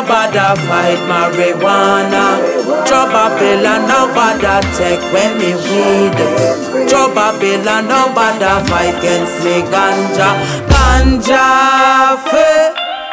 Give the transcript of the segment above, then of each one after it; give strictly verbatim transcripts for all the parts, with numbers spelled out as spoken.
nobody fight marijuana. Joe Babylon, nobody take when me weed. Joe Babylon, nobody fight against me ganja. Ganja fe.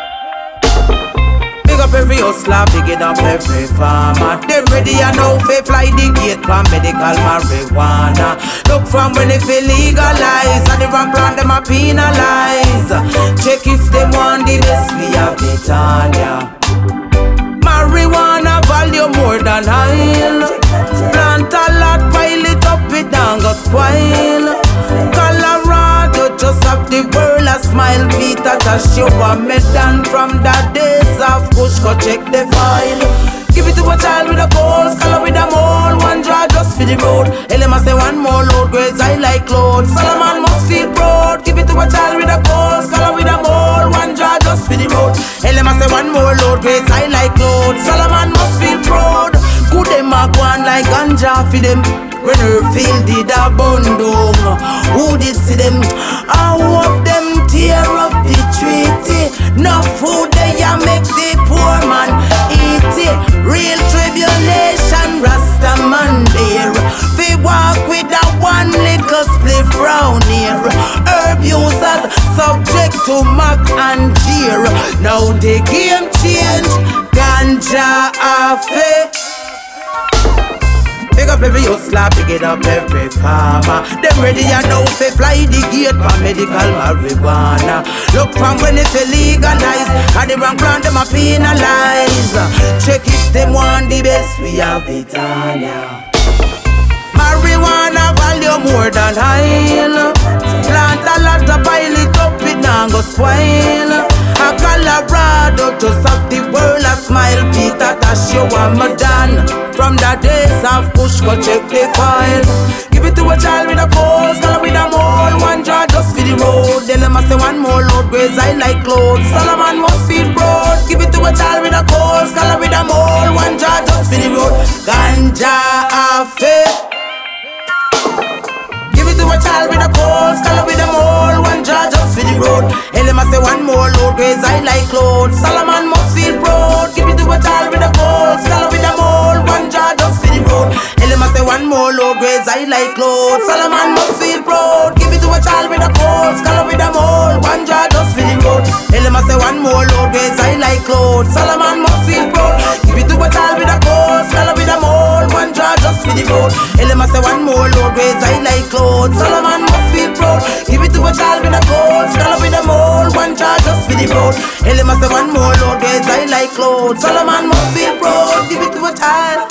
Big up every hustler, big it up every farmer. Them ready and now fi fly the gate for medical marijuana. Look from when it feel legalize and the wrong plan them a penalize. Check if them want the best we have it on ya. Marijuana value more than oil. Plant a lot, pile it up, it down go spoil. Colorado just have the world a smile. Peter just show a medal from the days of push. Go check the file. Give it to a child with a cold, scholar with a mole. One draw just for the road. Elema say one more load, grades I like load. Solomon must feel proud. Give it to a child with a cold, scholar with a mole. One draw just for the road. Elema say one more load, grades I like load. Solomon must feel proud. Good them a go on like ganja for them. When her field did a bundle, who did see them? I hope them tear up the treaty. No food they a make the poor man eat it. Real tribulation, Rasta man there. They walk with a one little spliff round here. Herb users subject to mock and jeer. Now the game change, ganja afe. Big up every hustler, big it up every farmer. Them ready and now fi fly the gate for medical marijuana. Look from when it's legalized and the wrong plan them a penalize. Check if them want the best, we have it on ya. Marijuana value more than oil. Plant a lot of pile it up, it now go spoil. A Colorado just have the world a smile. Peter Tosh you want me done. From the days of push, go check the file. Give it to a child with a cold, scholar with a mole. One jar just for the road. Then them a say one more load, grades I like clothes. Solomon must feel proud. Give it to a child with a cold, scholar with a mole. One jar just for the road. Ganja afe. Give it to a child with a cold, scholar with a mole. One jar just for the road. And them a say one more load, grades I like clothes. Solomon must feel proud. Give it to a child with a cold, scholar with a mole. One jar just for the road. And them a say one more load, grades I like clothes. Solomon must feel proud. Give it to a child with a cold, scholar with a mole. One jar just for the road. And them a say one more load, grades I like clothes. Solomon must feel proud. Give it to a child with a cold, scholar with a mole. One jar just for the road. And them a say one more load, grades I like clothes. Solomon must feel proud. Give it to a child with a cold, scholar with a mole. One jar just for the road. And them a say one more load, grades I like clothes. Solomon must feel proud. Give it to a child.